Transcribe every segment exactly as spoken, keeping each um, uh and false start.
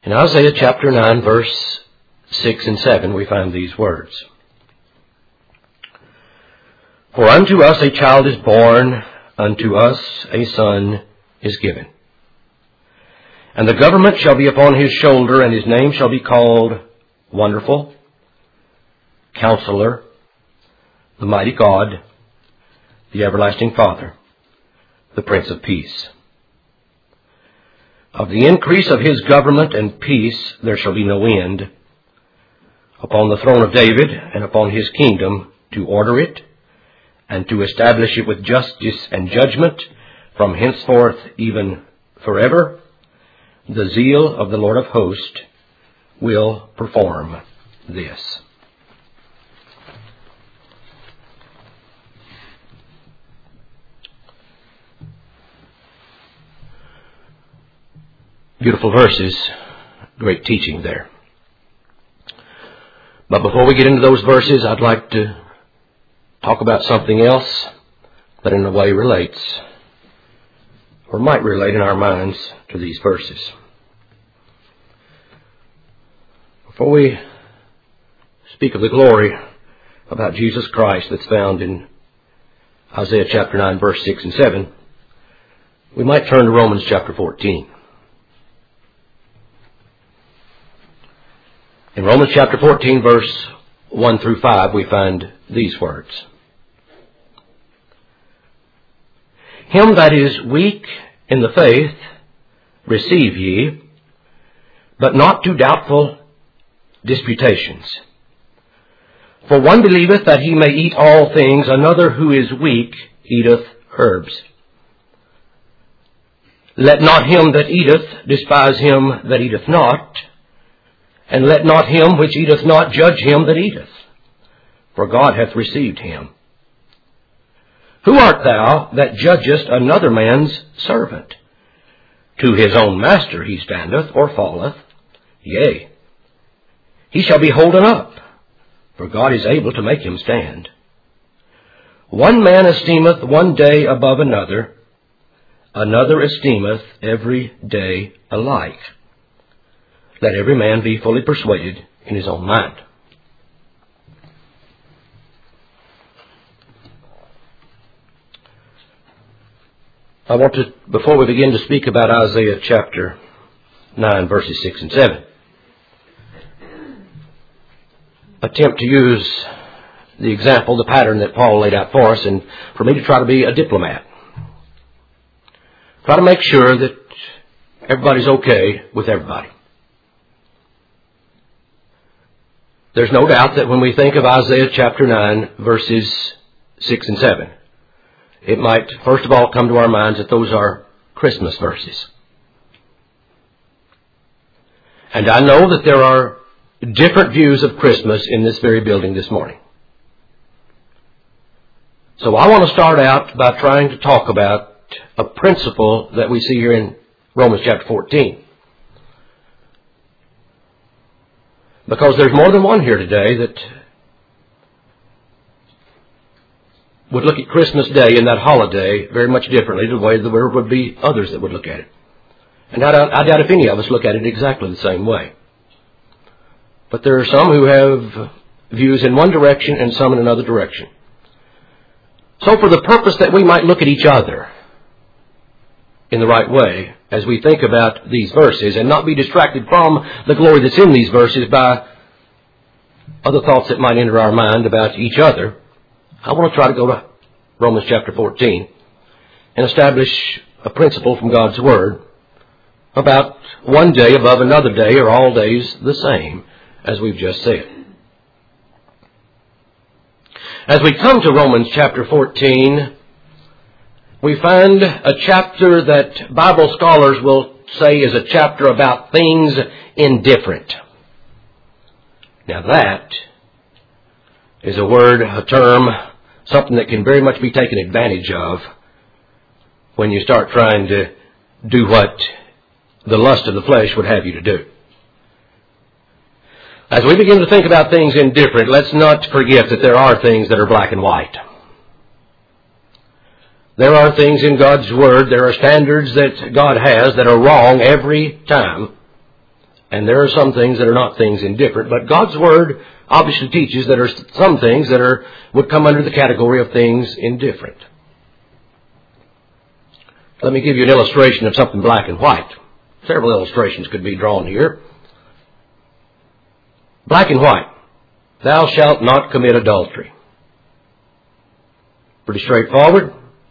In Isaiah chapter nine, verse six and seven, we find these words. For unto us a child is born, unto us a son is given. And the government shall be upon his shoulder, and his name shall be called Wonderful, Counselor, the Mighty God, the Everlasting Father, the Prince of Peace. Of the increase of his government and peace there shall be no end, upon the throne of David and upon his kingdom, to order it and to establish it with justice and judgment from henceforth even forever. The zeal of the Lord of hosts will perform this. Beautiful verses, great teaching there. But before we get into those verses, I'd like to talk about something else that in a way relates, or might relate in our minds, to these verses. Before we speak of the glory about Jesus Christ that's found in Isaiah chapter nine, verse six and seven, we might turn to Romans chapter fourteen. In Romans chapter fourteen, verse one through five, we find these words. Him that is weak in the faith receive ye, but not to doubtful disputations. For one believeth that he may eat all things, another who is weak eateth herbs. Let not him that eateth despise him that eateth not, and let not him which eateth not judge him that eateth, for God hath received him. Who art thou that judgest another man's servant? To his own master he standeth or falleth. Yea, he shall be holden up, for God is able to make him stand. One man esteemeth one day above another, another esteemeth every day alike. Let every man be fully persuaded in his own mind. I want to, before we begin to speak about Isaiah chapter nine, verses six and seven, attempt to use the example, the pattern that Paul laid out for us, and for me to try to be a diplomat. Try to make sure that everybody's okay with everybody. There's no doubt that when we think of Isaiah chapter nine, verses six and seven, it might first of all come to our minds that those are Christmas verses. And I know that there are different views of Christmas in this very building this morning. So I want to start out by trying to talk about a principle that we see here in Romans chapter fourteen. Because there's more than one here today that would look at Christmas Day and that holiday very much differently the way there would be others that would look at it. And I doubt, I doubt if any of us look at it exactly the same way. But there are some who have views in one direction and some in another direction. So for the purpose that we might look at each other in the right way as we think about these verses and not be distracted from the glory that's in these verses by other thoughts that might enter our mind about each other, I want to try to go to Romans chapter fourteen and establish a principle from God's Word about one day above another day, or all days the same, as we've just said. As we come to Romans chapter fourteen, we find a chapter that Bible scholars will say is a chapter about things indifferent. Now that is a word, a term, something that can very much be taken advantage of when you start trying to do what the lust of the flesh would have you to do. As we begin to think about things indifferent, let's not forget that there are things that are black and white. There are things in God's Word, there are standards that God has that are wrong every time, And there are some things that are not things indifferent, but God's Word obviously teaches that there are some things that are would come under the category of things indifferent. Let me give you an illustration of something black and white. Several illustrations could be drawn here. Black and white. Thou shalt not commit adultery. Pretty straightforward.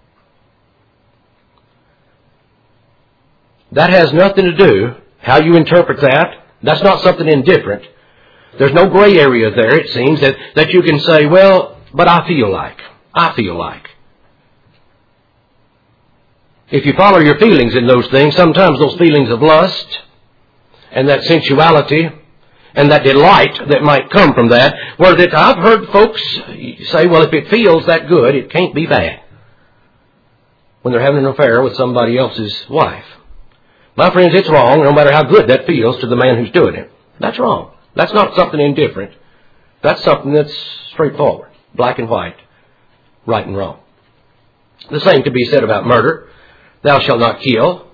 That has nothing to do, how you interpret that. That's not something indifferent. There's no gray area there, it seems, that, that you can say, well, but I feel like. I feel like. If you follow your feelings in those things, sometimes those feelings of lust and that sensuality and that delight that might come from that, where that I've heard folks say, well, if it feels that good, it can't be bad, when they're having an affair with somebody else's wife. My friends, it's wrong, no matter how good that feels to the man who's doing it. That's wrong. That's not something indifferent. That's something that's straightforward, black and white, right and wrong. The same could be said about murder. Thou shalt not kill.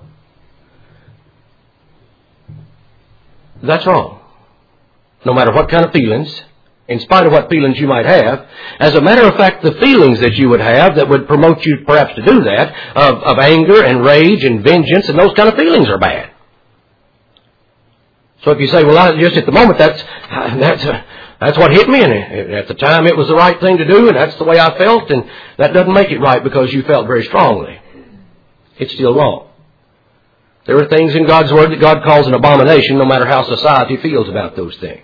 That's wrong. No matter what kind of feelings, in spite of what feelings you might have, as a matter of fact, the feelings that you would have that would promote you perhaps to do that, of, of anger and rage and vengeance, and those kind of feelings are bad. So if you say, well, I, just at the moment, that's that's uh, that's what hit me, and at the time it was the right thing to do, and that's the way I felt, and that doesn't make it right because you felt very strongly. It's still wrong. There are things in God's Word that God calls an abomination, no matter how society feels about those things.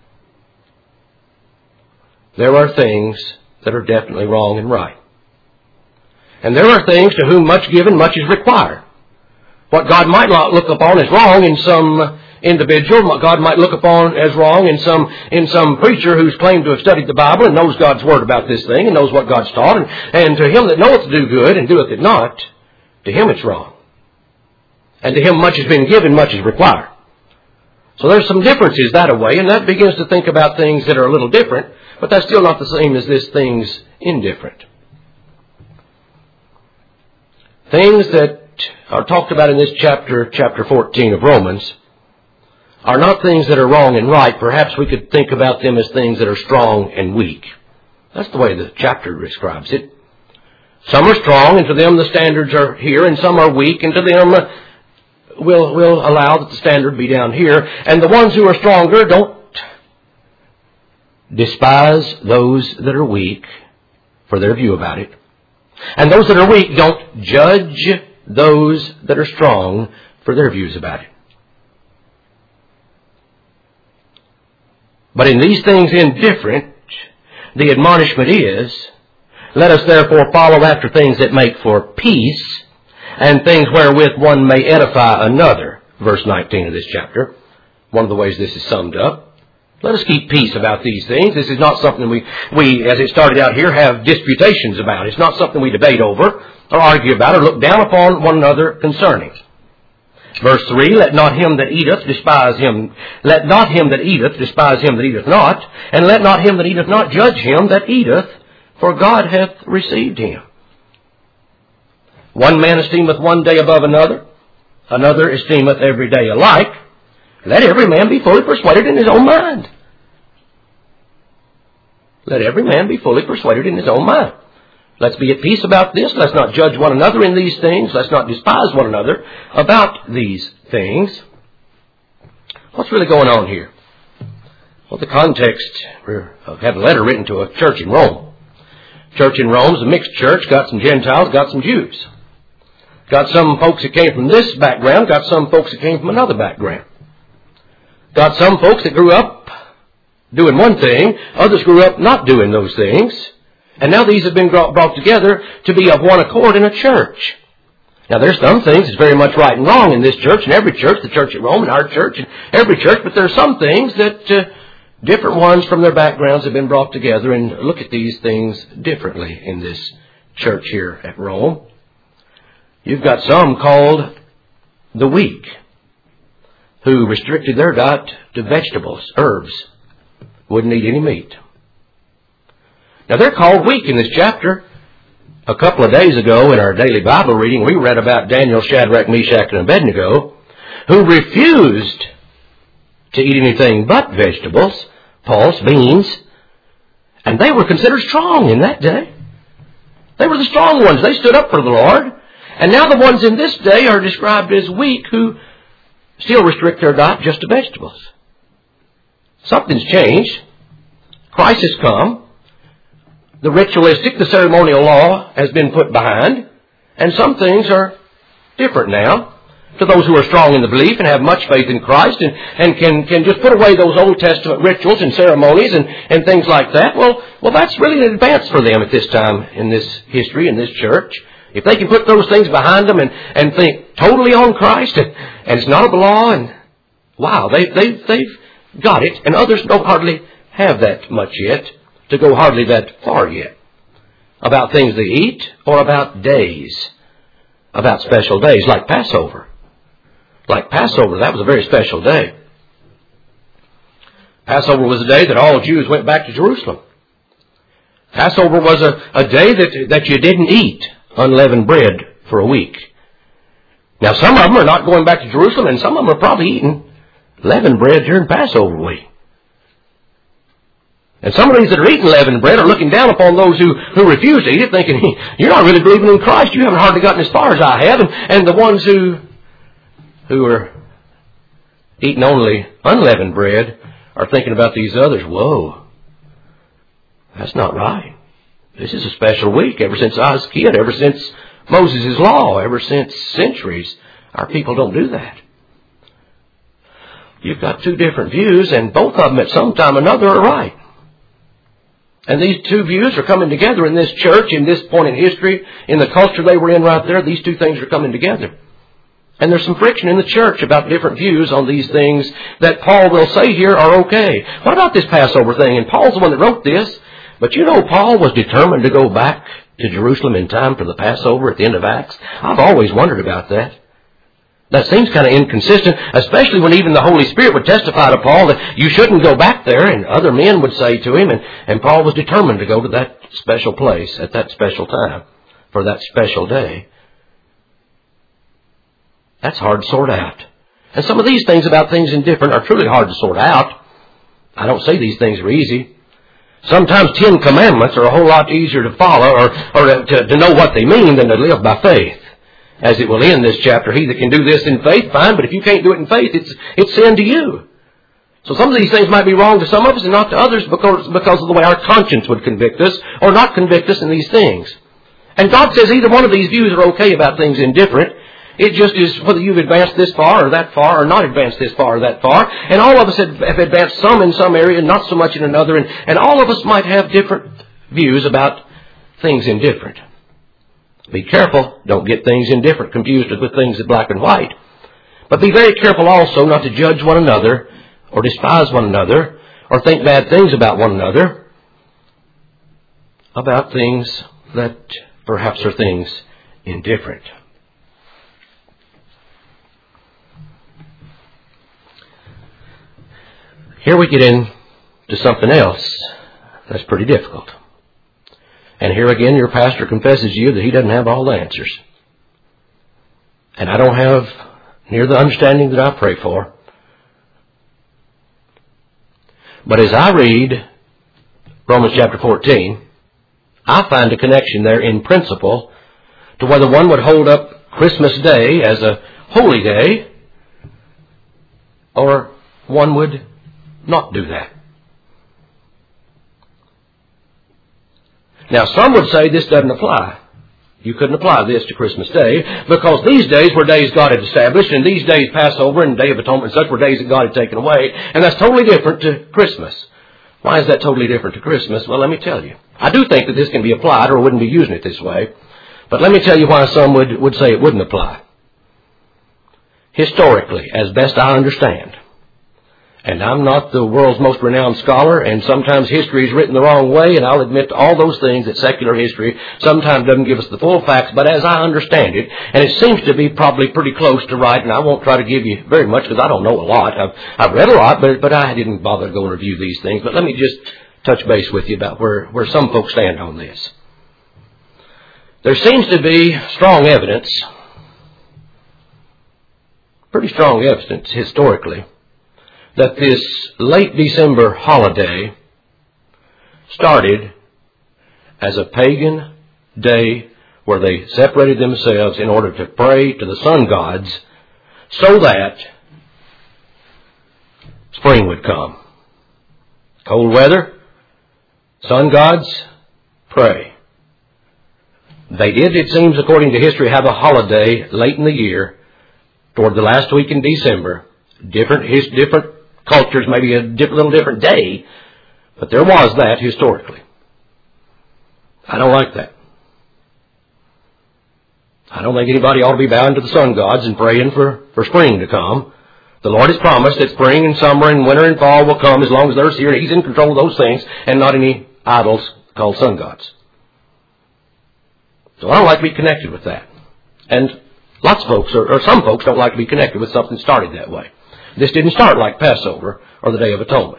There are things that are definitely wrong and right. And there are things to whom much given, much is required. What God might not look upon as wrong in some individual, what God might look upon as wrong in some in some preacher who's claimed to have studied the Bible and knows God's Word about this thing and knows what God's taught, and, and to him that knoweth to do good and doeth it not, to him it's wrong. And to him much has been given, much is required. So there's some differences that way, and that begins to think about things that are a little different, but that's still not the same as this thing's indifferent. Things that are talked about in this chapter, chapter fourteen of Romans, are not things that are wrong and right. Perhaps we could think about them as things that are strong and weak. That's the way the chapter describes it. Some are strong, and to them the standards are here, and some are weak, and to them uh, we'll, we'll allow that the standard be down here. And the ones who are stronger don't despise those that are weak for their view about it. And those that are weak don't judge those that are strong for their views about it. But in these things indifferent, the admonishment is, let us therefore follow after things that make for peace, and things wherewith one may edify another. Verse nineteen of this chapter. One of the ways this is summed up. Let us keep peace about these things. This is not something we, we, as it started out here, have disputations about. It's not something we debate over, or argue about, or look down upon one another concerning. Verse three, let not him that eateth despise him. Let not him that eateth despise him that eateth not, and let not him that eateth not judge him that eateth, for God hath received him. One man esteemeth one day above another, another esteemeth every day alike. Let every man be fully persuaded in his own mind. Let every man be fully persuaded in his own mind. Let's be at peace about this. Let's not judge one another in these things. Let's not despise one another about these things. What's really going on here? Well, the context, we have a letter written to a church in Rome. Church in Rome is a mixed church. Got some Gentiles, got some Jews. Got some folks that came from this background, got some folks that came from another background. Got some folks that grew up doing one thing, others grew up not doing those things, and now these have been brought together to be of one accord in a church. Now there's some things that's very much right and wrong in this church and every church, the church at Rome and our church and every church, but there are some things that uh, different ones from their backgrounds have been brought together and look at these things differently in this church here at Rome. You've got some called the weak, who restricted their diet to vegetables, herbs, wouldn't eat any meat. Now they're called weak in this chapter. A couple of days ago in our daily Bible reading, we read about Daniel, Shadrach, Meshach, and Abednego, who refused to eat anything but vegetables, pulse, beans, and they were considered strong in that day. They were the strong ones. They stood up for the Lord. And now the ones in this day are described as weak who still restrict their diet just to vegetables. Something's changed. Christ has come. The ritualistic, the ceremonial law has been put behind. And some things are different now. To those who are strong in the belief and have much faith in Christ and, and can, can just put away those Old Testament rituals and ceremonies and, and things like that, well, well, that's really an advance for them at this time in this history, in this church. If they can put those things behind them and, and think totally on Christ and, and it's not of the law, and wow, they, they, they've got it. And others don't hardly have that much yet, to go hardly that far yet, about things they eat or about days, about special days like Passover. Like Passover, that was a very special day. Passover was a day that all Jews went back to Jerusalem. Passover was a, a day that, that you didn't eat unleavened bread for a week. Now some of them are not going back to Jerusalem, and some of them are probably eating leavened bread during Passover week. And some of these that are eating leavened bread are looking down upon those who, who refuse to eat it, thinking, you're not really believing in Christ. You haven't hardly gotten as far as I have. And, and the ones who... who are eating only unleavened bread are thinking about these others. Whoa, that's not right. This is a special week. Ever since I was a kid, ever since Moses' law, ever since centuries, our people don't do that. You've got two different views, and both of them at some time or another are right. And these two views are coming together in this church, in this point in history, in the culture they were in right there. These two things are coming together. And there's some friction in the church about different views on these things that Paul will say here are okay. What about this Passover thing? And Paul's the one that wrote this. But you know, Paul was determined to go back to Jerusalem in time for the Passover at the end of Acts. I've always wondered about that. That seems kind of inconsistent, especially when even the Holy Spirit would testify to Paul that you shouldn't go back there, and other men would say to him, and, and Paul was determined to go to that special place at that special time for that special day. That's hard to sort out. And some of these things about things indifferent are truly hard to sort out. I don't say these things are easy. Sometimes Ten Commandments are a whole lot easier to follow or, or to, to know what they mean than to live by faith. As it will end this chapter, he that can do this in faith, fine, but if you can't do it in faith, it's, it's sin to you. So some of these things might be wrong to some of us and not to others because, because of the way our conscience would convict us or not convict us in these things. And God says either one of these views are okay about things indifferent. It just is whether you've advanced this far or that far or not advanced this far or that far. And all of us have advanced some in some area and not so much in another. And, and all of us might have different views about things indifferent. Be careful. Don't get things indifferent confused with things in black and white. But be very careful also not to judge one another or despise one another or think bad things about one another about things that perhaps are things indifferent. Here we get into something else that's pretty difficult. And here again, your pastor confesses to you that he doesn't have all the answers. And I don't have near the understanding that I pray for. But as I read Romans chapter fourteen, I find a connection there in principle to whether one would hold up Christmas Day as a holy day or one would not do that. Now, some would say this doesn't apply. You couldn't apply this to Christmas Day because these days were days God had established, and these days, Passover and Day of Atonement and such, were days that God had taken away, and that's totally different to Christmas. Why is that totally different to Christmas? Well, let me tell you. I do think that this can be applied, or I wouldn't be using it this way, but let me tell you why some would, would say it wouldn't apply. Historically, as best I understand, and I'm not the world's most renowned scholar, and sometimes history is written the wrong way, and I'll admit to all those things that secular history sometimes doesn't give us the full facts, but as I understand it, and it seems to be probably pretty close to right, and I won't try to give you very much because I don't know a lot. I've, I've read a lot, but, but I didn't bother to go and review these things. But let me just touch base with you about where, where some folks stand on this. There seems to be strong evidence, pretty strong evidence historically, that this late December holiday started as a pagan day where they separated themselves in order to pray to the sun gods so that spring would come. Cold weather, sun gods, pray. They did, it seems, according to history, have a holiday late in the year, toward the last week in December. Different, his, different cultures, maybe a diff, little different day, but there was that historically. I don't like that. I don't think anybody ought to be bowing to the sun gods and praying for, for spring to come. The Lord has promised that spring and summer and winter and fall will come as long as there's here. He's in control of those things and not any idols called sun gods. So I don't like to be connected with that. And lots of folks, or, or some folks, don't like to be connected with something that started that way. This didn't start like Passover or the Day of Atonement.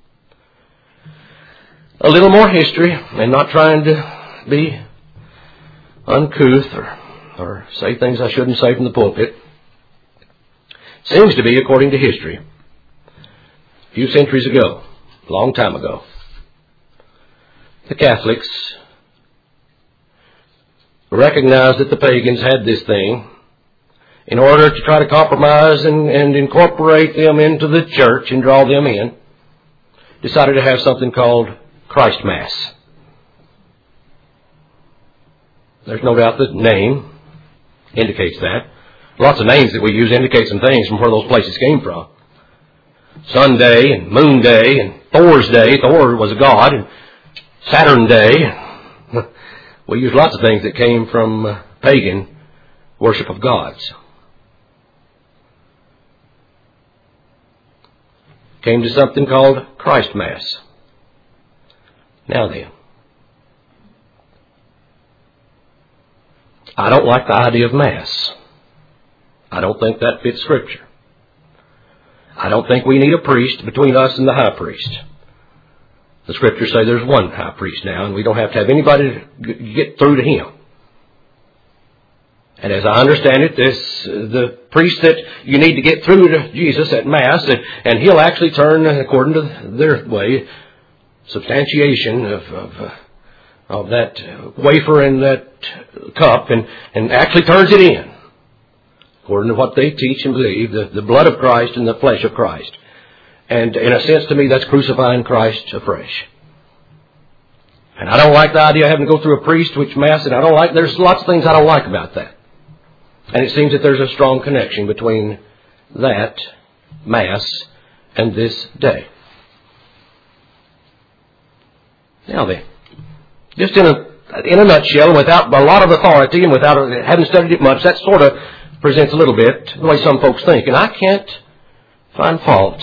A little more history, and not trying to be uncouth or, or say things I shouldn't say from the pulpit. Seems to be, according to history, a few centuries ago, a long time ago, the Catholics recognized that the pagans had this thing in order to try to compromise and, and incorporate them into the church and draw them in, decided to have something called Christ Mass. There's no doubt the name indicates that. Lots of names that we use indicate some things from where those places came from. Sunday and Moon Day and Thor's Day. Thor was a god. And Saturn Day. We use lots of things that came from uh, pagan worship of gods. Came to something called Christ Mass. Now then, I don't like the idea of Mass. I don't think that fits Scripture. I don't think we need a priest between us and the high priest. The Scriptures say there's one high priest now, and we don't have to have anybody to get through to him. And as I understand it, this the priest that you need to get through to Jesus at Mass, and, and he'll actually turn, according to their way, substantiation of, of, uh, of that wafer and that cup, and, and actually turns it in, according to what they teach and believe, the, the blood of Christ and the flesh of Christ. And in a sense, to me, that's crucifying Christ afresh. And I don't like the idea of having to go through a priest, which Mass, and I don't like, there's lots of things I don't like about that. And it seems that there's a strong connection between that Mass and this day. Now then, just in a, in a nutshell, without a lot of authority and without having studied it much, that sort of presents a little bit the way some folks think. And I can't find fault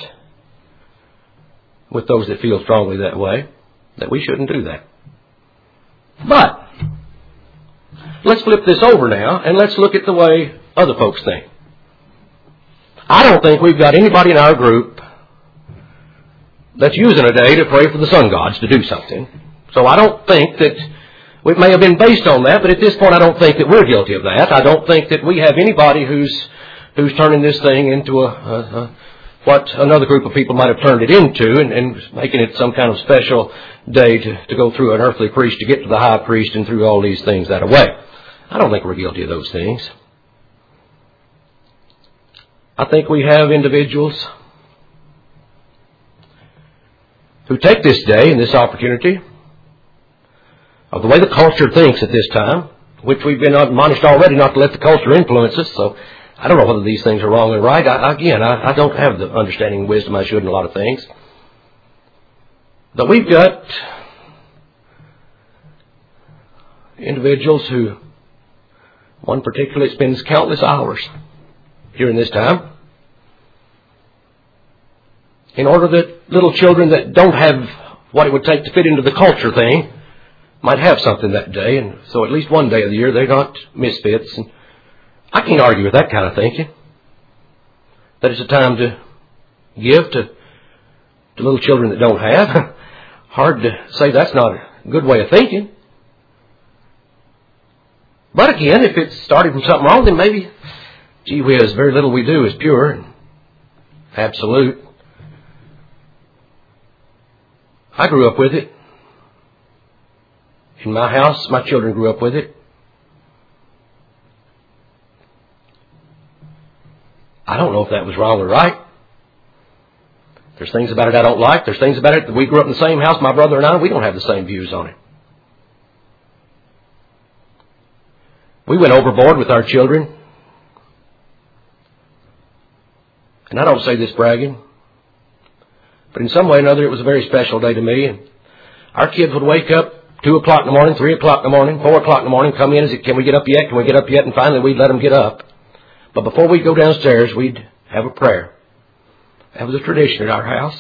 with those that feel strongly that way, that we shouldn't do that. But let's flip this over now and let's look at the way other folks think. I don't think we've got anybody in our group that's using a day to pray for the sun gods to do something. So I don't think that it may have been based on that, but at this point I don't think that we're guilty of that. I don't think that we have anybody who's who's turning this thing into a, a, a what another group of people might have turned it into, and, and making it some kind of special day to, to go through an earthly priest to get to the high priest and through all these things that way. I don't think we're guilty of those things. I think we have individuals who take this day and this opportunity of the way the culture thinks at this time, which we've been admonished already not to let the culture influence us, so I don't know whether these things are wrong or right. I, again, I, I don't have the understanding and wisdom I should in a lot of things. But we've got individuals who, one particularly spends countless hours during this time in order that little children that don't have what it would take to fit into the culture thing might have something that day. And so at least one day of the year they're not misfits. And I can't argue with that kind of thinking. That it's a time to give to, to little children that don't have. Hard to say that's not a good way of thinking. But again, if it's started from something wrong, then maybe, gee whiz, very little we do is pure and absolute. I grew up with it. In my house, my children grew up with it. I don't know if that was wrong or right. There's things about it I don't like. There's things about it that we grew up in the same house, my brother and I, we don't have the same views on it. We went overboard with our children. And I don't say this bragging, but in some way or another it was a very special day to me. And our kids would wake up two o'clock in the morning, three o'clock in the morning, four o'clock in the morning, come in and say, can we get up yet? Can we get up yet? And finally we'd let them get up. But before we'd go downstairs, we'd have a prayer. That was a tradition at our house.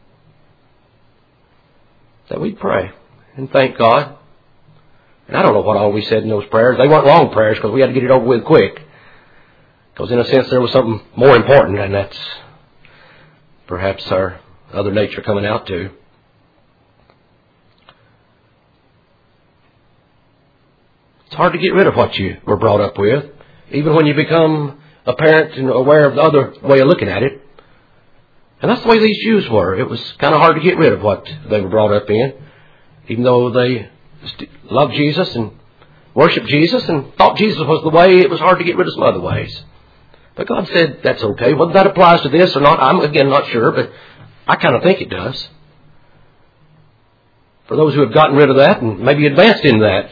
That we'd pray and thank God. And I don't know what all we said in those prayers. They weren't long prayers because we had to get it over with quick. Because in a sense there was something more important, and that's perhaps our other nature coming out too. It's hard to get rid of what you were brought up with, even when you become a parent and aware of the other way of looking at it. And that's the way these Jews were. It was kind of hard to get rid of what they were brought up in, even though they loved Jesus and worshiped Jesus and thought Jesus was the way. It was hard to get rid of some other ways. But God said that's okay. Whether that applies to this or not, I'm again not sure, but I kind of think it does. For those who have gotten rid of that and maybe advanced in that,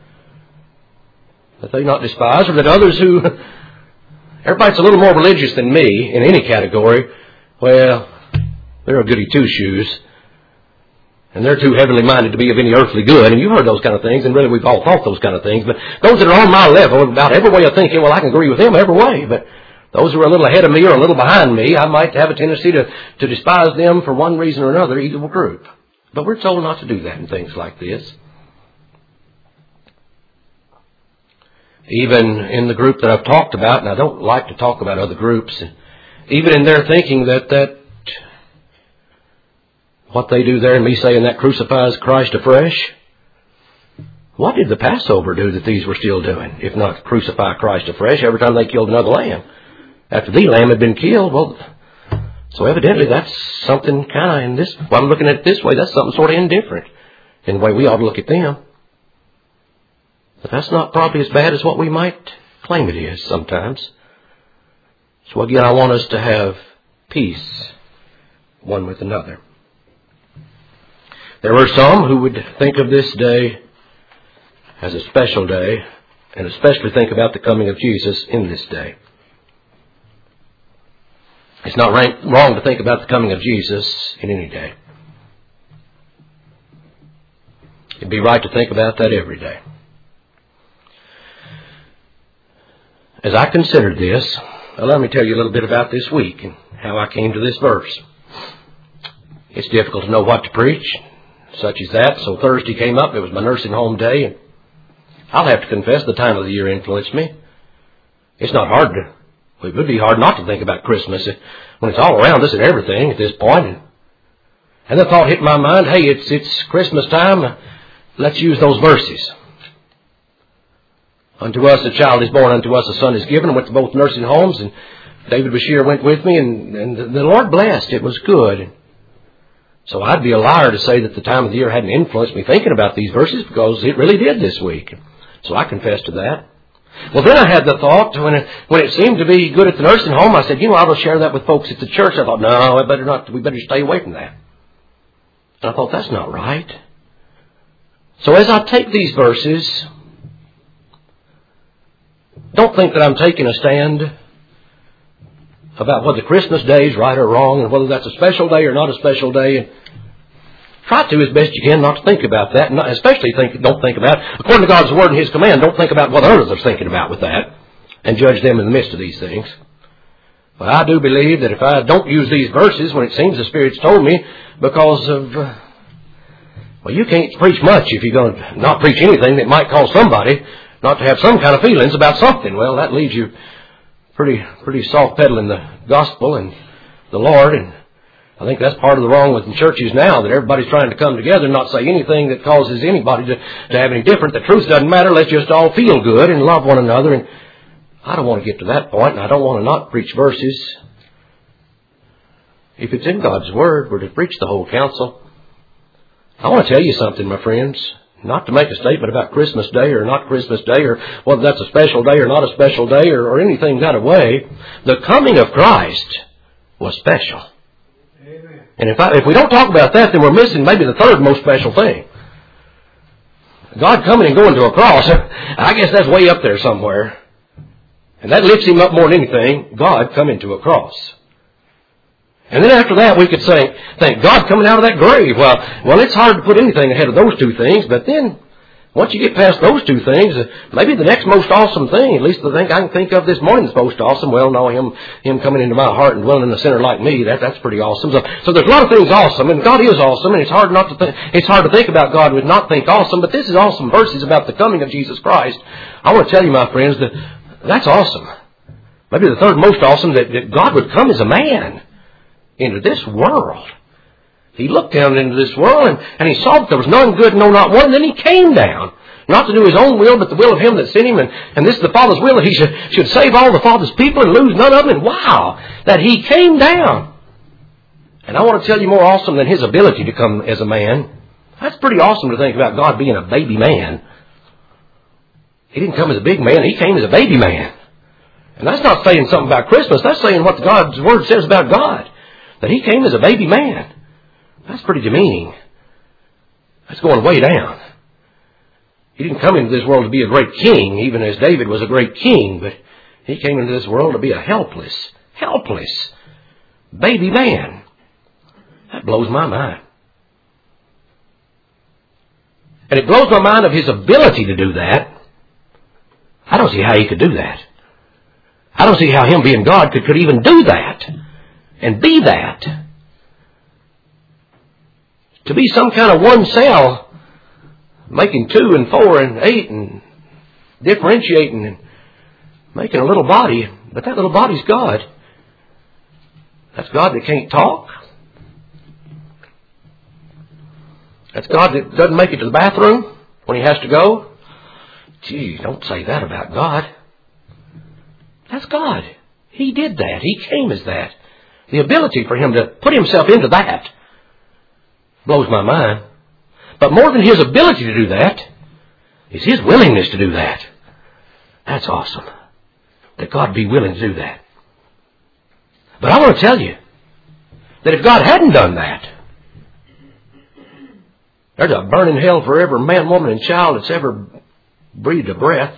that they not despise, or that others who, everybody's a little more religious than me in any category, well, they're a goody two-shoes, and they're too heavenly minded to be of any earthly good. And you've heard those kind of things, and really we've all thought those kind of things. But those that are on my level, about every way of thinking, well, I can agree with them every way. But those who are a little ahead of me or a little behind me, I might have a tendency to, to despise them for one reason or another, either group. But we're told not to do that in things like this. Even in the group that I've talked about, and I don't like to talk about other groups, even in their thinking that that what they do there, and me saying that crucifies Christ afresh, what did the Passover do that these were still doing, if not crucify Christ afresh every time they killed another lamb? After the lamb had been killed, well, so evidently that's something kind of in this, well, I'm looking at it this way, that's something sort of indifferent in the way we ought to look at them. But that's not probably as bad as what we might claim it is sometimes. So again, I want us to have peace one with another. There were some who would think of this day as a special day, and especially think about the coming of Jesus in this day. It's not wrong to think about the coming of Jesus in any day. It'd be right to think about that every day. As I considered this, well, let me tell you a little bit about this week and how I came to this verse. It's difficult to know what to preach, such as that. So Thursday came up. It was my nursing home day. And I'll have to confess the time of the year influenced me. It's not hard to, well, it would be hard not to think about Christmas when it's all around us and everything at this point. And, and the thought hit my mind, hey, it's, it's Christmas time. Let's use those verses. Unto us a child is born, unto us a son is given. I went to both nursing homes, and David Bashir went with me, and, and the Lord blessed. It was good. So I'd be a liar to say that the time of the year hadn't influenced me thinking about these verses, because it really did this week. So I confess to that. Well, then I had the thought, when it, when it seemed to be good at the nursing home, I said, you know, I will share that with folks at the church. I thought, no, I better not. We better stay away from that. And I thought, that's not right. So as I take these verses, don't think that I'm taking a stand about whether Christmas Day is right or wrong, and whether that's a special day or not a special day. And try to, as best you can, not to think about that, and not, especially think, don't think about, according to God's Word and His command, don't think about what others are thinking about with that, and judge them in the midst of these things. But I do believe that if I don't use these verses when it seems the Spirit's told me, because of, uh, well, you can't preach much if you're going to not preach anything that might cause somebody not to have some kind of feelings about something. Well, that leaves you pretty pretty soft pedaling the gospel and the Lord. And I think that's part of the wrong with the churches now, that everybody's trying to come together and not say anything that causes anybody to, to have any different. The truth doesn't matter. Let's just all feel good and love one another. And I don't want to get to that point, and I don't want to not preach verses. If it's in God's Word, we're to preach the whole counsel. I want to tell you something, my friends. Not to make a statement about Christmas Day or not Christmas Day or whether that's a special day or not a special day or, or anything that way. The coming of Christ was special. Amen. And if, I, if we don't talk about that, then we're missing maybe the third most special thing. God coming and going to a cross, I guess that's way up there somewhere. And that lifts him up more than anything, God coming to a cross. And then after that, we could say, thank God coming out of that grave. Well, well, it's hard to put anything ahead of those two things, but then once you get past those two things, maybe the next most awesome thing, at least the thing I can think of this morning is most awesome. Well, no, him him coming into my heart and dwelling in a sinner like me, that that's pretty awesome. So, so there's a lot of things awesome, and God is awesome, and it's hard not to think, it's hard to think about God with not think awesome. But this is awesome verses about the coming of Jesus Christ. I want to tell you, my friends, that that's awesome. Maybe the third most awesome, that, that God would come as a man into this world. He looked down into this world and, and he saw that there was none good, no, not one. And then he came down, not to do his own will, but the will of him that sent him. And, and this is the Father's will, that he should, should save all the Father's people and lose none of them. And wow, that he came down. And I want to tell you, more awesome than his ability to come as a man, that's pretty awesome to think about God being a baby man. He didn't come as a big man, he came as a baby man. And that's not saying something about Christmas, that's saying what God's Word says about God. That he came as a baby man. That's pretty demeaning. That's going way down. He didn't come into this world to be a great king, even as David was a great king, but he came into this world to be a helpless, helpless baby man. That blows my mind. And it blows my mind of his ability to do that. I don't see how he could do that. I don't see how him being God could, could even do that. And be that. To be some kind of one cell, making two and four and eight and differentiating and making a little body. But that little body's God. That's God that can't talk. That's God that doesn't make it to the bathroom when he has to go. Gee, don't say that about God. That's God. He did that. He came as that. The ability for him to put himself into that blows my mind. But more than his ability to do that is his willingness to do that. That's awesome. That God be willing to do that. But I want to tell you that if God hadn't done that, there's a burning hell for every man, woman, and child that's ever breathed a breath.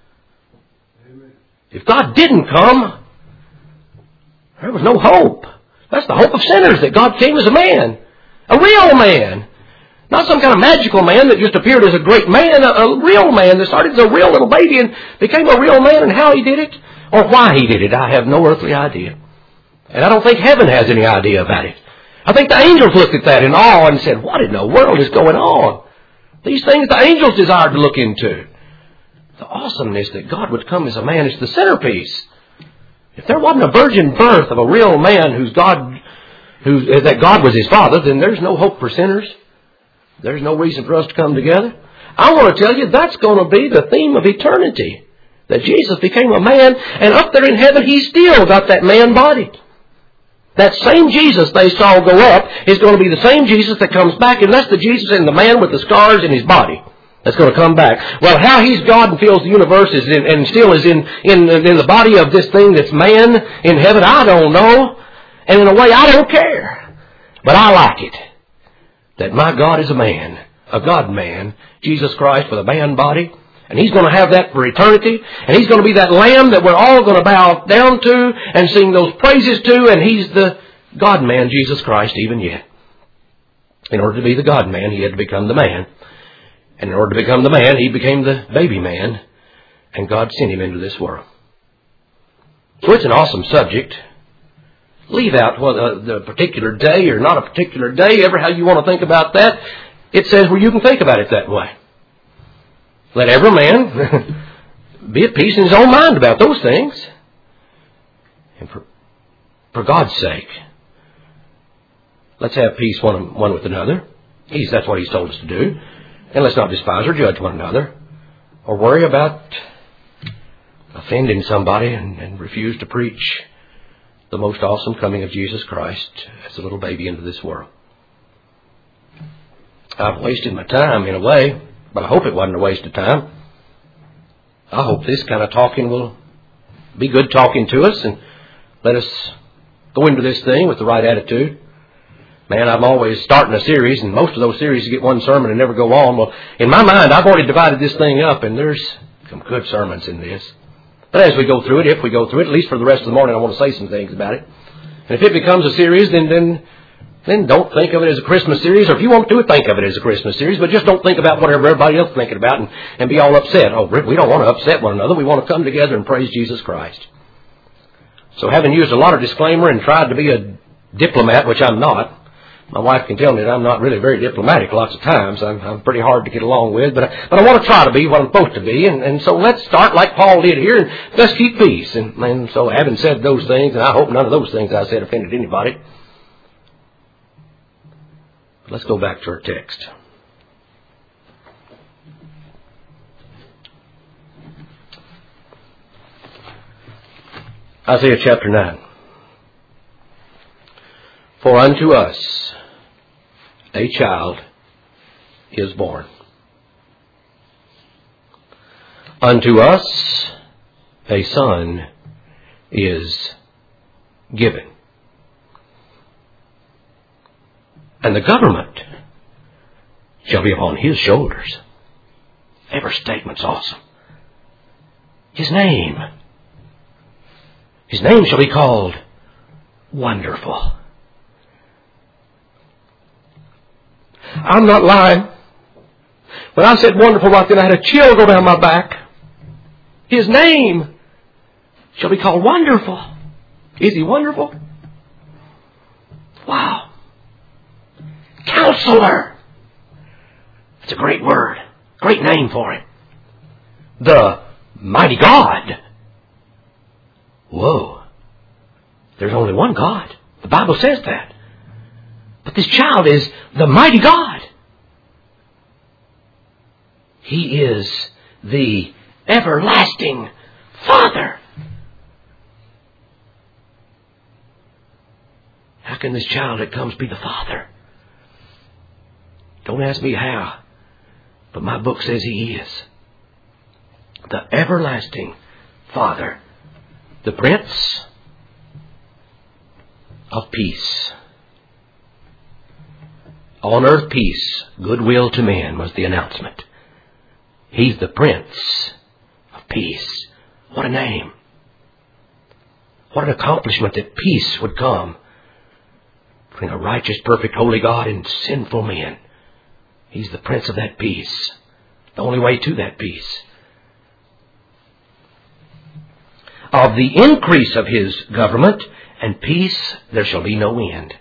If God didn't come, there was no hope. That's the hope of sinners, that God came as a man. A real man. Not some kind of magical man that just appeared as a great man. A, a real man that started as a real little baby and became a real man. And how he did it, or why he did it, I have no earthly idea. And I don't think heaven has any idea about it. I think the angels looked at that in awe and said, what in the world is going on? These things the angels desired to look into. The awesomeness that God would come as a man is the centerpiece. If there wasn't a virgin birth of a real man who's God, who's, that God was his father, then there's no hope for sinners. There's no reason for us to come together. I want to tell you that's going to be the theme of eternity. That Jesus became a man, and up there in heaven he's still got that man body. That same Jesus they saw go up is going to be the same Jesus that comes back, and that's the Jesus in the man with the scars in his body. That's going to come back. Well, how he's God and fills the universe is in, and still is in, in, in the body of this thing that's man in heaven, I don't know. And in a way, I don't care. But I like it. That my God is a man, a God-man, Jesus Christ with a man body. And he's going to have that for eternity. And he's going to be that lamb that we're all going to bow down to and sing those praises to. And he's the God-man, Jesus Christ, even yet. In order to be the God-man, he had to become the man. And in order to become the man, he became the baby man. And God sent him into this world. So it's an awesome subject. Leave out whether the particular day or not a particular day, ever how you want to think about that. It says where you can think about it that way. Let every man be at peace in his own mind about those things. And for, for God's sake, let's have peace one, one with another. He's, that's what he's told us to do. And let's not despise or judge one another, or worry about offending somebody and, and refuse to preach the most awesome coming of Jesus Christ as a little baby into this world. I've wasted my time in a way, but I hope it wasn't a waste of time. I hope this kind of talking will be good talking to us and let us go into this thing with the right attitude. Man, I'm always starting a series, and most of those series get one sermon and never go on. Well, in my mind, I've already divided this thing up, and there's some good sermons in this. But as we go through it, if we go through it, at least for the rest of the morning, I want to say some things about it. And if it becomes a series, then then then don't think of it as a Christmas series. Or if you want to, think of it as a Christmas series, but just don't think about whatever everybody else is thinking about and, and be all upset. Oh, we don't want to upset one another. We want to come together and praise Jesus Christ. So having used a lot of disclaimer and tried to be a diplomat, which I'm not, my wife can tell me that I'm not really very diplomatic lots of times. I'm, I'm pretty hard to get along with, but I, but I want to try to be what I'm supposed to be. And, and so let's start like Paul did here, and let's keep peace. And, and so having said those things, and I hope none of those things I said offended anybody, let's go back to our text. Isaiah chapter nine. For unto us a child is born. Unto us a son is given. And the government shall be upon his shoulders. Every statement's awesome. His name. His name shall be called Wonderful. I'm not lying. When I said wonderful right then, I had a chill go down my back. His name shall be called Wonderful. Is he wonderful? Wow. Counselor. That's a great word. Great name for it. The Mighty God. Whoa. There's only one God. The Bible says that. But this child is the Mighty God. He is the everlasting Father. How can this child that comes be the Father? Don't ask me how, but my book says he is. The everlasting Father. The Prince of Peace. On earth peace, goodwill to men was the announcement. He's the Prince of Peace. What a name. What an accomplishment that peace would come between a righteous, perfect, holy God and sinful men. He's the Prince of that peace. The only way to that peace. Of the increase of his government and peace there shall be no end.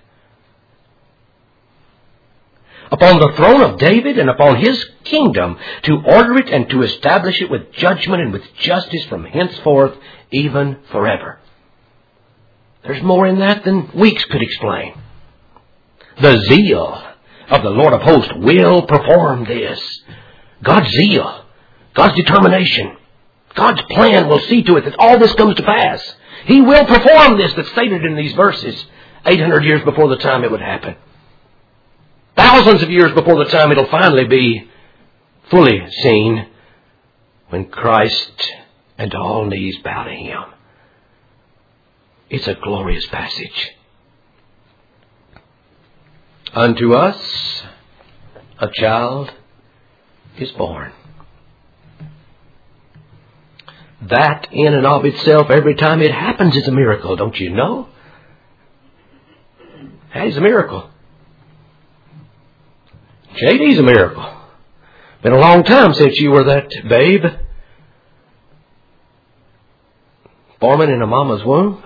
Upon the throne of David and upon his kingdom, to order it and to establish it with judgment and with justice from henceforth, even forever. There's more in that than weeks could explain. The zeal of the Lord of hosts will perform this. God's zeal, God's determination, God's plan will see to it that all this comes to pass. He will perform this that's stated in these verses eight hundred years before the time it would happen. Thousands of years before the time it'll finally be fully seen, when Christ and all knees bow to Him. It's a glorious passage. Unto us a child is born. That in and of itself, every time it happens, is a miracle, don't you know? That is a miracle. J D's a miracle. Been a long time since you were that babe forming in a mama's womb.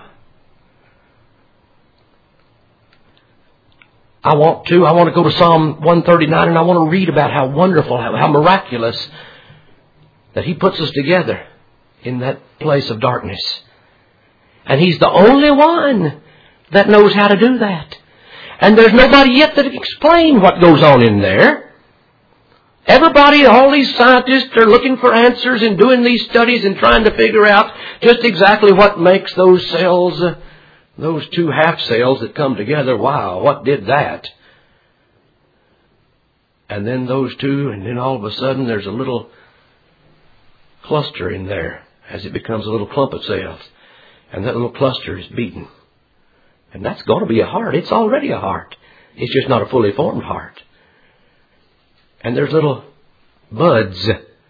I want to. I want to go to Psalm one thirty-nine and I want to read about how wonderful, how, how miraculous that He puts us together in that place of darkness. And He's the only one that knows how to do that. And there's nobody yet that can explain what goes on in there. Everybody, all these scientists are looking for answers and doing these studies and trying to figure out just exactly what makes those cells, uh, those two half cells that come together. Wow, what did that? And then those two, and then all of a sudden there's a little cluster in there as it becomes a little clump of cells. And that little cluster is beating. And that's going to be a heart. It's already a heart. It's just not a fully formed heart. And there's little buds,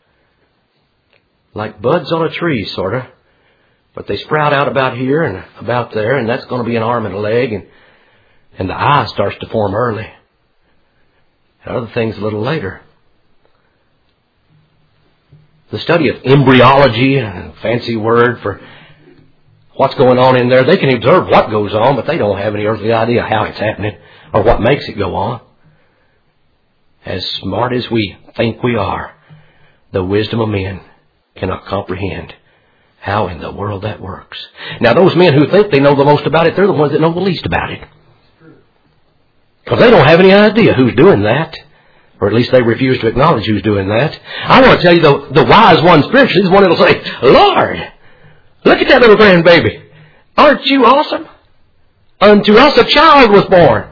like buds on a tree, sort of. But they sprout out about here and about there, and that's going to be an arm and a leg, and, and the eye starts to form early. And other things a little later. The study of embryology, a fancy word for what's going on in there. They can observe what goes on, but they don't have any earthly idea how it's happening or what makes it go on. As smart as we think we are, the wisdom of men cannot comprehend how in the world that works. Now, those men who think they know the most about it, they're the ones that know the least about it. Because they don't have any idea who's doing that. Or at least they refuse to acknowledge who's doing that. I want to tell you, the, the wise one spiritually is the one that will say, Lord, look at that little grandbaby. Aren't you awesome? Unto us a child was born.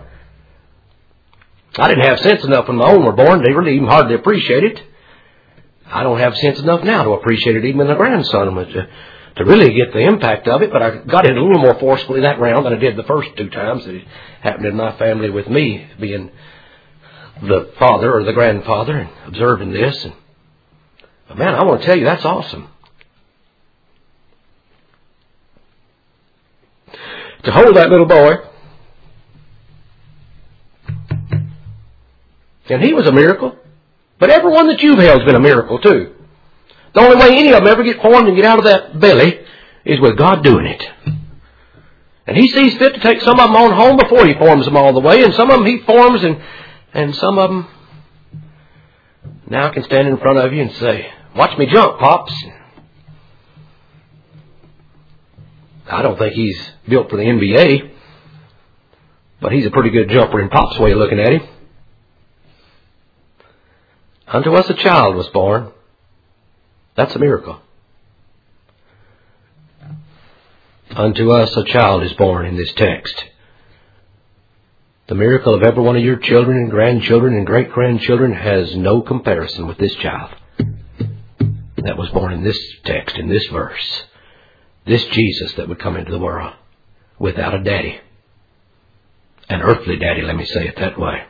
I didn't have sense enough when my own were born to really even hardly appreciate it. I don't have sense enough now to appreciate it even in a grandson to, to really get the impact of it. But I got it a little more forcefully that round than I did the first two times that it happened in my family with me being the father or the grandfather and observing this. And, but man, I want to tell you, that's awesome. To hold that little boy. And he was a miracle. But every one that you've held has been a miracle too. The only way any of them ever get formed and get out of that belly is with God doing it. And He sees fit to take some of them on home before He forms them all the way. And some of them He forms and, and some of them now can stand in front of you and say, watch me jump, Pops. I don't think he's built for the N B A. But he's a pretty good jumper in Pop's way of looking at him. Unto us a child was born. That's a miracle. Unto us a child is born in this text. The miracle of every one of your children and grandchildren and great-grandchildren has no comparison with this child that was born in this text, in this verse. This Jesus that would come into the world without a daddy. An earthly daddy, let me say it that way.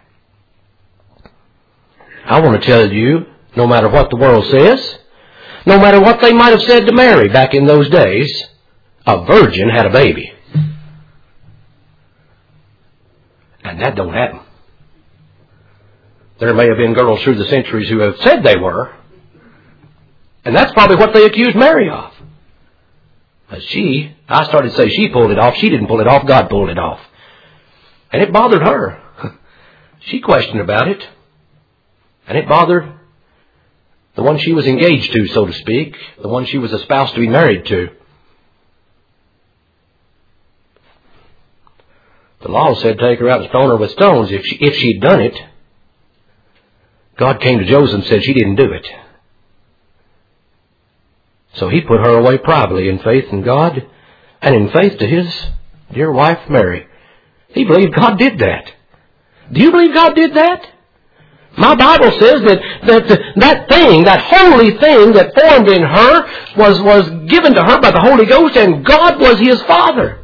I want to tell you, no matter what the world says, no matter what they might have said to Mary back in those days, a virgin had a baby. And that don't happen. There may have been girls through the centuries who have said they were. And that's probably what they accused Mary of. But she, I started to say she pulled it off. She didn't pull it off. God pulled it off. And it bothered her. She questioned about it. And it bothered the one she was engaged to, so to speak. The one she was espoused to be married to. The law said take her out and stone her with stones. If she, if she'd done it, God came to Joseph and said she didn't do it. So He put her away privately in faith in God and in faith to His dear wife Mary. He believed God did that. Do you believe God did that? My Bible says that that, that thing, that holy thing that formed in her was, was given to her by the Holy Ghost, and God was His Father.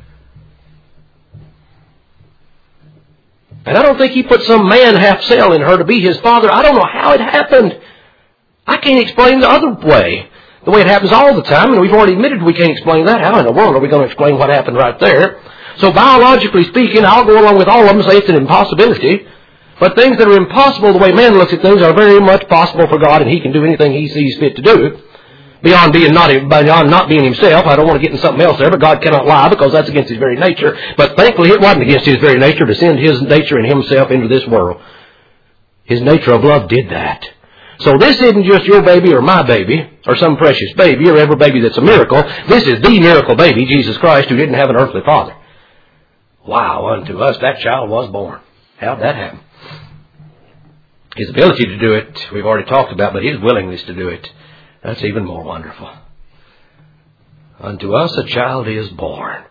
And I don't think He put some man half cell in her to be His Father. I don't know how it happened. I can't explain the other way. The way it happens all the time, and we've already admitted we can't explain that. How in the world are we going to explain what happened right there? So biologically speaking, I'll go along with all of them and say it's an impossibility. But things that are impossible the way man looks at things are very much possible for God, and He can do anything He sees fit to do. Beyond being not, beyond not being Himself. I don't want to get into something else there, but God cannot lie because that's against His very nature. But thankfully it wasn't against His very nature to send His nature and Himself into this world. His nature of love did that. So this isn't just your baby or my baby or some precious baby or every baby that's a miracle. This is the miracle baby, Jesus Christ, who didn't have an earthly father. Wow, unto us that child was born. How'd that happen? His ability to do it, we've already talked about, but His willingness to do it, that's even more wonderful. Unto us a child is born.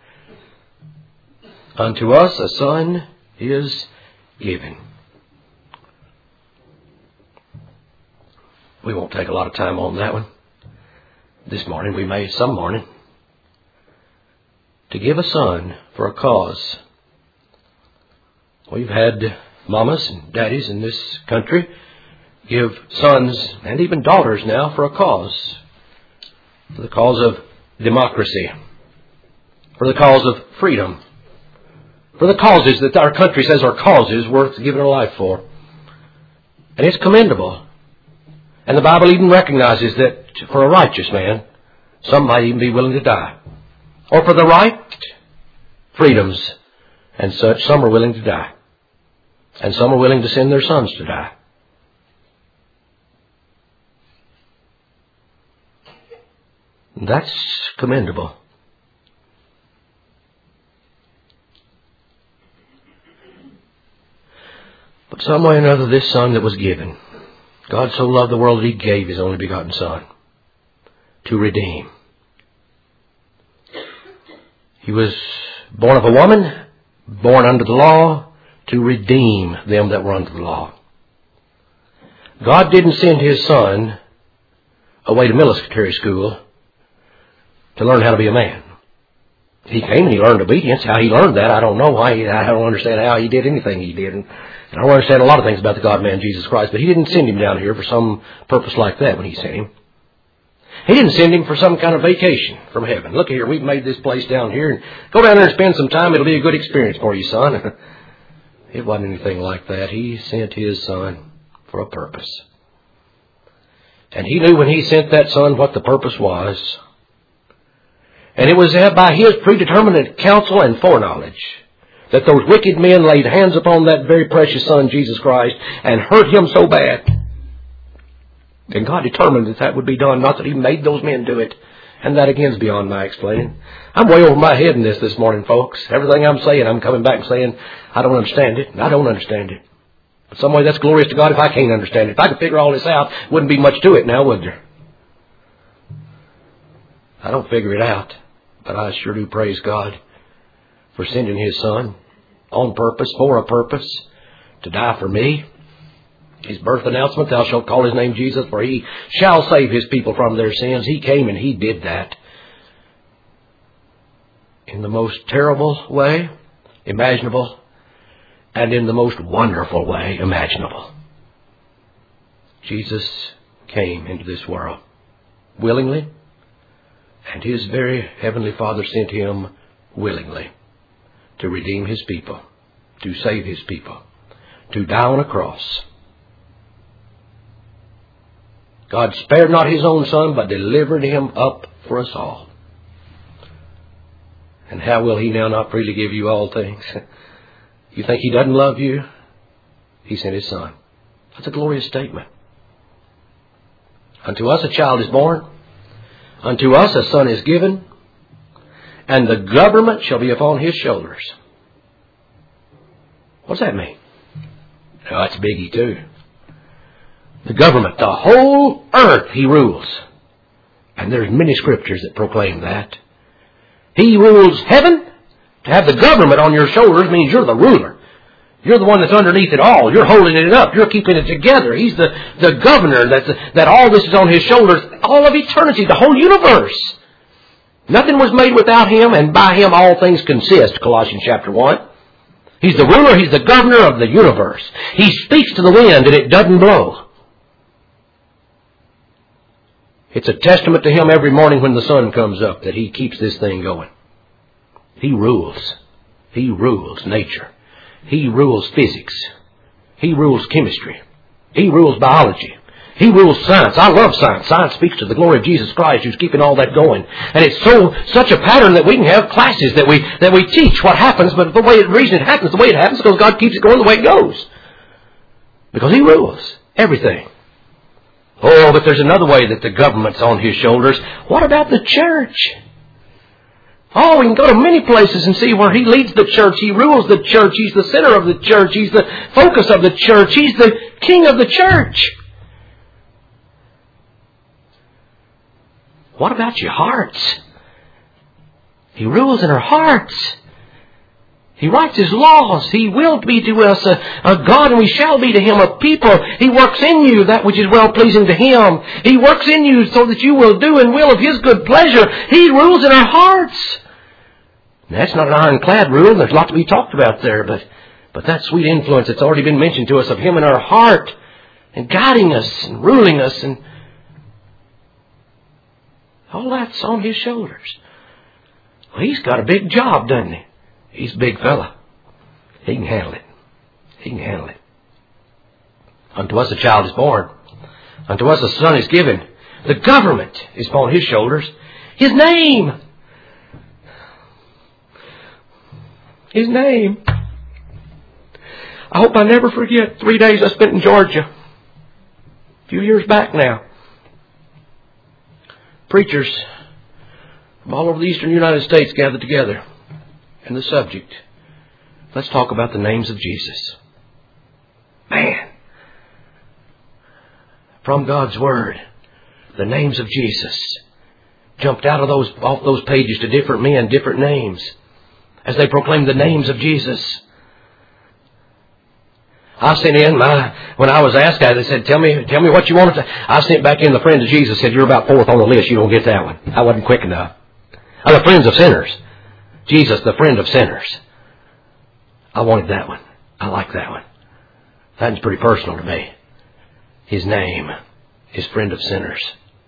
Unto us a son is given. We won't take a lot of time on that one. This morning we may, some morning, to give a son for a cause. We've had mamas and daddies in this country give sons and even daughters now for a cause. For the cause of democracy. For the cause of freedom. For the causes that our country says are causes worth giving a life for. And it's commendable. And the Bible even recognizes that for a righteous man, some might even be willing to die. Or for the right freedoms and such, some are willing to die. And some are willing to send their sons to die. That's commendable. But some way or another, this Son that was given, God so loved the world that He gave His only begotten Son to redeem. He was born of a woman, born under the law, to redeem them that were under the law. God didn't send His Son away to military school to learn how to be a man. He came and He learned obedience. How He learned that, I don't know. Why I don't understand how He did anything He did. And I don't understand a lot of things about the God-man Jesus Christ, but He didn't send Him down here for some purpose like that when He sent Him. He didn't send Him for some kind of vacation from heaven. Look here, we've made this place down here, and go down there and spend some time. It'll be a good experience for you, son. It wasn't anything like that. He sent His Son for a purpose. And He knew when He sent that Son what the purpose was. And it was by His predeterminate counsel and foreknowledge that those wicked men laid hands upon that very precious Son, Jesus Christ, and hurt Him so bad. And God determined that that would be done, not that He made those men do it. And that again is beyond my explaining. I'm way over my head in this this morning, folks. Everything I'm saying, I'm coming back and saying, I don't understand it, and I don't understand it. But some way that's glorious to God if I can't understand it. If I could figure all this out, wouldn't be much to it now, would there? I don't figure it out. But I sure do praise God for sending His Son on purpose, for a purpose, to die for me. His birth announcement, thou shalt call His name Jesus, for He shall save His people from their sins. He came and He did that in the most terrible way imaginable and in the most wonderful way imaginable. Jesus came into this world willingly. And His very Heavenly Father sent Him willingly to redeem His people, to save His people, to die on a cross. God spared not His own Son, but delivered Him up for us all. And how will He now not freely give you all things? You think He doesn't love you? He sent His Son. That's a glorious statement. Unto us a child is born. Unto us a son is given, and the government shall be upon His shoulders. What's that mean? Oh, that's biggie too. The government, the whole earth He rules. And there's many scriptures that proclaim that. He rules heaven. To have the government on your shoulders means you're the ruler. You're the one that's underneath it all. You're holding it up. You're keeping it together. He's the, the governor. That's, that all this is on His shoulders. All of eternity. The whole universe. Nothing was made without Him, and by Him all things consist. Colossians chapter one. He's the ruler. He's the governor of the universe. He speaks to the wind and it doesn't blow. It's a testament to Him every morning when the sun comes up that He keeps this thing going. He rules. He rules nature. He rules physics. He rules chemistry. He rules biology. He rules science. I love science. Science speaks to the glory of Jesus Christ who's keeping all that going. And it's so such a pattern that we can have classes that we that we teach what happens, but the way the reason it happens, the way it happens, because God keeps it going the way it goes. Because He rules everything. Oh, but there's another way that the government's on His shoulders. What about the church? Oh, we can go to many places and see where He leads the church. He rules the church. He's the center of the church. He's the focus of the church. He's the king of the church. What about your hearts? He rules in our hearts. He writes His laws. He will be to us a, a God, and we shall be to Him a people. He works in you that which is well-pleasing to Him. He works in you so that you will do and will of His good pleasure. He rules in our hearts. Now, that's not an ironclad rule. There's a lot to be talked about there, but, but that sweet influence that's already been mentioned to us of Him in our heart and guiding us and ruling us, and all that's on His shoulders. Well, He's got a big job, doesn't He? He's a big fella. He can handle it. He can handle it. Unto us a child is born. Unto us a son is given. The government is upon His shoulders. His name. His name. I hope I never forget three days I spent in Georgia. A few years back now. Preachers from all over the eastern United States gathered together. And the subject, let's talk about the names of Jesus. Man, from God's Word, the names of Jesus jumped out of those off those pages to different men, different names, as they proclaimed the names of Jesus. I sent in my, when I was asked that, they said, tell me, tell me what you want to say. I sent back in the friend of Jesus, said, you're about fourth on the list, you don't get that one. I wasn't quick enough. Oh, the friends of sinners. Jesus, the friend of sinners. I wanted that one. I like that one. That's pretty personal to me. His name is friend of sinners.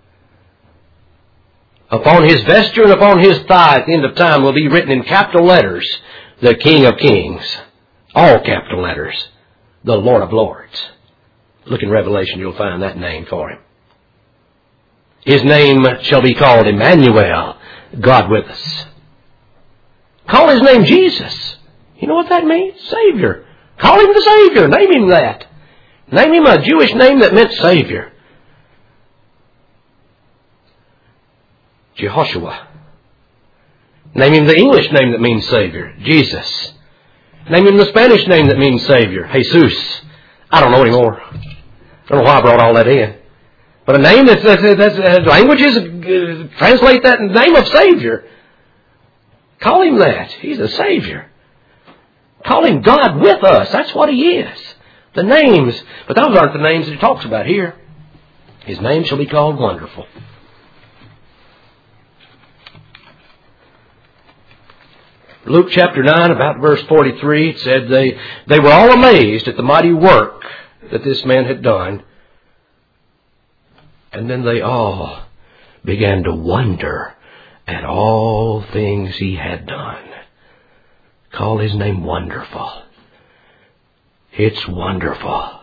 Upon His vesture and upon His thigh at the end of time will be written in capital letters, the King of Kings. All capital letters. The Lord of Lords. Look in Revelation, you'll find that name for Him. His name shall be called Emmanuel, God with us. Call His name Jesus. You know what that means? Savior. Call Him the Savior. Name Him that. Name Him a Jewish name that meant Savior. Jehoshua. Name Him the English name that means Savior. Jesus. Name Him the Spanish name that means Savior. Jesus. I don't know anymore. I don't know why I brought all that in. But a name that's, that's, that's uh, languages uh, translate that in the name of Savior. Call Him that. He's a Savior. Call Him God with us. That's what He is. The names. But those aren't the names that He talks about here. His name shall be called Wonderful. Luke chapter nine, about verse forty-three, it said they, they were all amazed at the mighty work that this man had done. And then they all began to wonder at all things He had done. Call His name Wonderful. It's wonderful.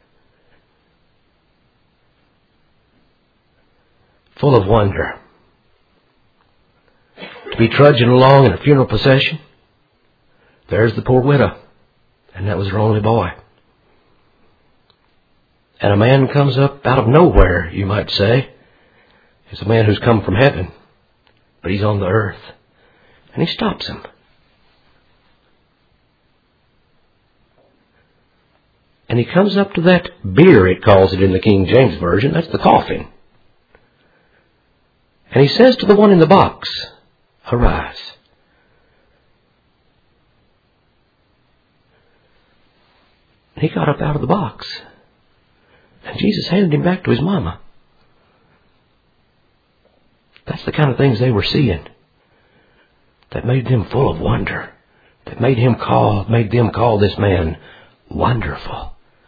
Full of wonder. To be trudging along in a funeral procession. There's the poor widow. And that was her only boy. And a man comes up out of nowhere, you might say. It's a man who's come from heaven. But he's on the earth. And he stops him. And he comes up to that bier, it calls it in the King James Version. That's the coffin. And he says to the one in the box, arise. And he got up out of the box. And Jesus handed him back to his mama. That's the kind of things they were seeing that made them full of wonder. That made him call, made them call this man Wonderful.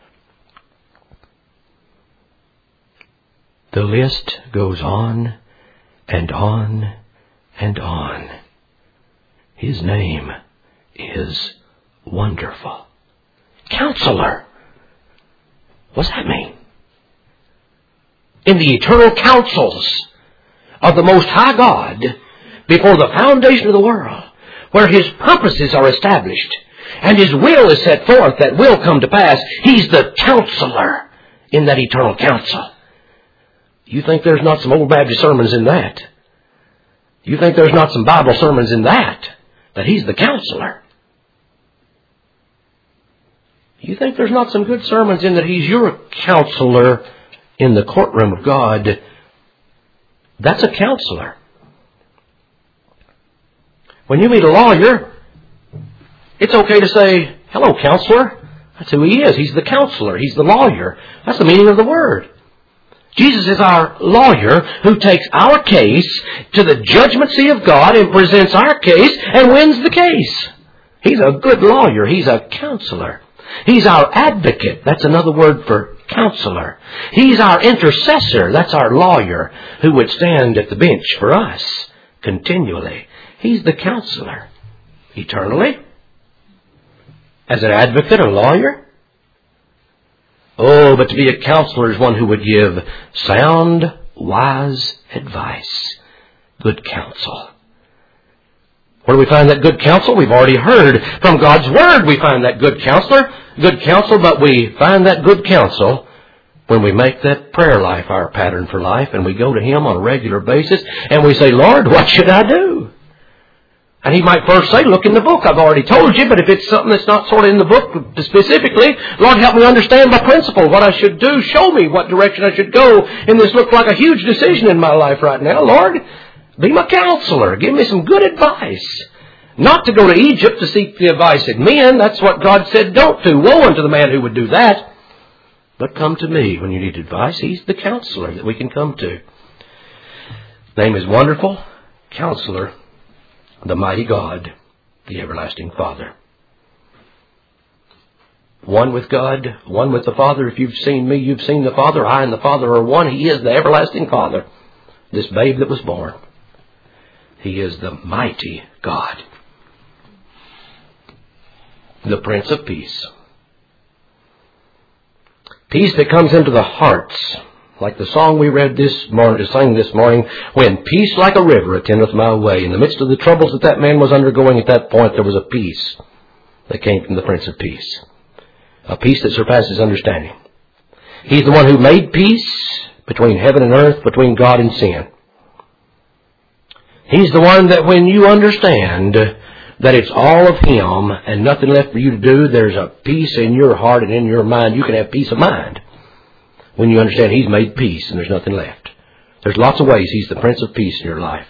The list goes on and on and on. His name is Wonderful. Counselor. What's that mean? In the eternal counsels of the Most High God, before the foundation of the world, where His purposes are established and His will is set forth that will come to pass, He's the counselor in that eternal counsel. You think there's not some old Baptist sermons in that? You think there's not some Bible sermons in that? That He's the counselor? You think there's not some good sermons in that He's your counselor in the courtroom of God? That's a counselor. When you meet a lawyer, It's okay to say, hello, counselor. That's who he is. He's the counselor. He's the lawyer. That's the meaning of the word. Jesus is our lawyer who takes our case to the judgment seat of God and presents our case and wins the case. He's a good lawyer. He's a counselor. He's our advocate. That's another word for counselor. He's our intercessor. That's our lawyer who would stand at the bench for us continually. He's the counselor eternally. As an advocate, a lawyer. Oh, but to be a counselor is one who would give sound, wise advice. Good counsel. Where do we find that good counsel? We've already heard from God's Word we find that good counselor, good counsel, but we find that good counsel when we make that prayer life our pattern for life and we go to Him on a regular basis and we say, Lord, what should I do? And He might first say, look in the book. I've already told you, but if it's something that's not sort of in the book specifically, Lord, help me understand by principle what I should do. Show me what direction I should go. And this looks like a huge decision in my life right now. Lord, be my counselor. Give me some good advice. Not to go to Egypt to seek the advice of men. That's what God said don't do. Woe unto the man who would do that. But come to me when you need advice. He's the counselor that we can come to. His name is Wonderful Counselor, the Mighty God, the Everlasting Father. One with God, one with the Father. If you've seen me, you've seen the Father. I and the Father are one. He is the Everlasting Father. This babe that was born. He is the mighty God. The Prince of Peace. Peace that comes into the hearts. Like the song we read this morning, sang this morning, when peace like a river attendeth my way. In the midst of the troubles that that man was undergoing at that point, there was a peace that came from the Prince of Peace. A peace that surpasses understanding. He's the one who made peace between heaven and earth, between God and sin. He's the one that when you understand that it's all of Him and nothing left for you to do, there's a peace in your heart and in your mind. You can have peace of mind when you understand He's made peace and there's nothing left. There's lots of ways He's the Prince of Peace in your life.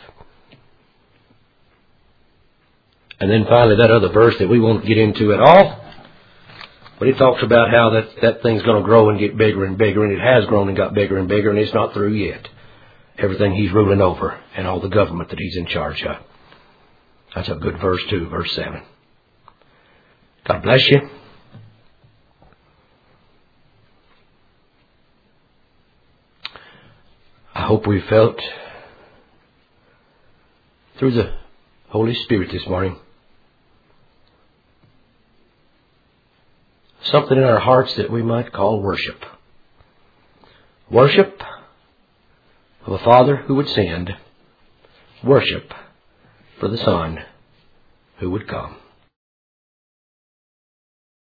And then finally that other verse that we won't get into at all, but it talks about how that, that thing's going to grow and get bigger and bigger, and it has grown and got bigger and bigger, and it's not through yet. Everything He's ruling over and all the government that He's in charge of. That's a good verse too, verse seven. God bless you. I hope we felt through the Holy Spirit this morning something in our hearts that we might call worship. Worship of a Father who would send. Worship for the Son who would come.